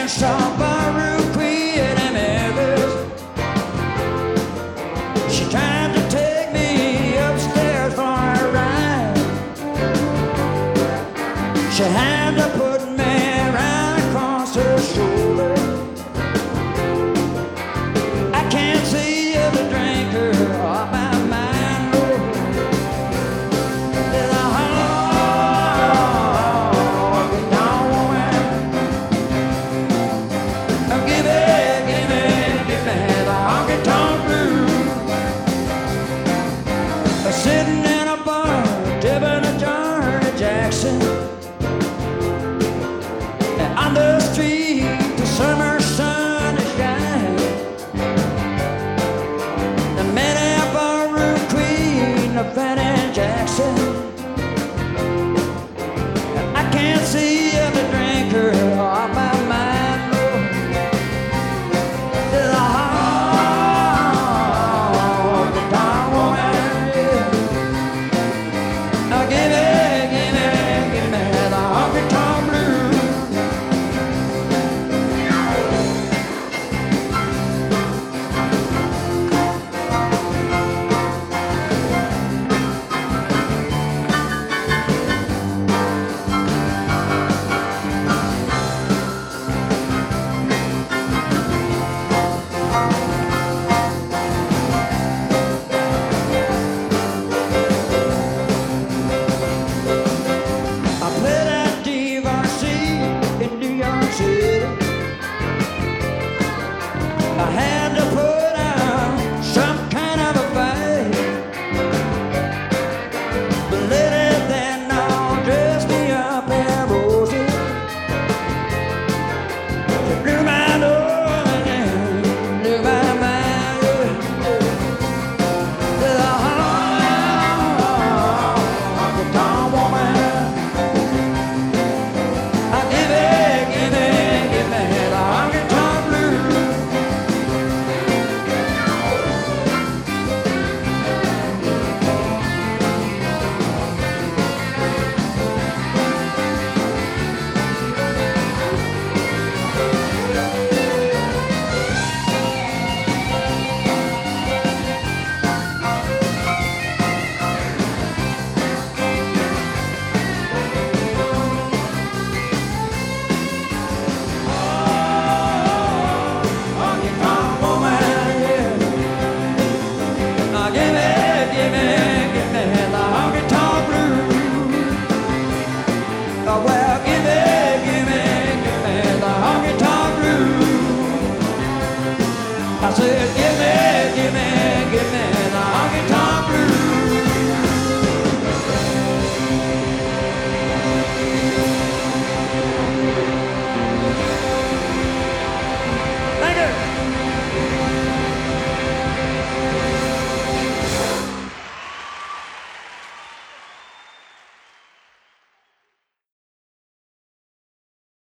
saw Baru Queen and Memphis. She tried to take me upstairs for a ride. She had to put me right across her shoulder. I can't see the drinker off my mind. There's a honky-tonk woman. Give me the honky-tonk blues. Sitting in a bar, tipping a jar of Jackson.